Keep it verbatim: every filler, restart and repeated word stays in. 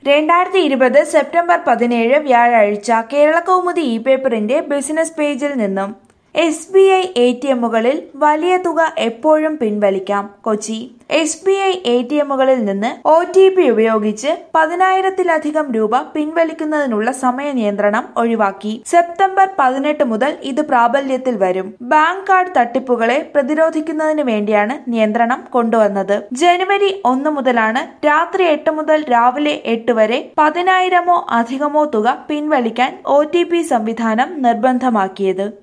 രണ്ടായിരത്തി ഇരുപത് സെപ്റ്റംബർ പതിനേഴ് വ്യാഴാഴ്ച കേരളകൗമുദി ഇ പേപ്പറിന്റെ ബിസിനസ് പേജിൽ നിന്നും S B I A T എമ്മുകളിൽ വലിയ തുക എപ്പോഴും പിൻവലിക്കാം. Kochi S B I A T എമ്മുകളിൽ നിന്ന് ഒ ടി പി ഉപയോഗിച്ച് പതിനായിരത്തിലധികം രൂപ പിൻവലിക്കുന്നതിനുള്ള സമയ നിയന്ത്രണം ഒഴിവാക്കി. സെപ്റ്റംബർ പതിനെട്ട് മുതൽ ഇത് പ്രാബല്യത്തിൽ വരും. ബാങ്ക് കാർഡ് തട്ടിപ്പുകളെ പ്രതിരോധിക്കുന്നതിന് വേണ്ടിയാണ് നിയന്ത്രണം കൊണ്ടുവന്നത്. ജനുവരി ഒന്ന് മുതലാണ് രാത്രി എട്ട് മുതൽ രാവിലെ എട്ട് വരെ പതിനായിരമോ അധികമോ തുക പിൻവലിക്കാൻ ഒ ടി പി സംവിധാനം നിർബന്ധമാക്കിയത്.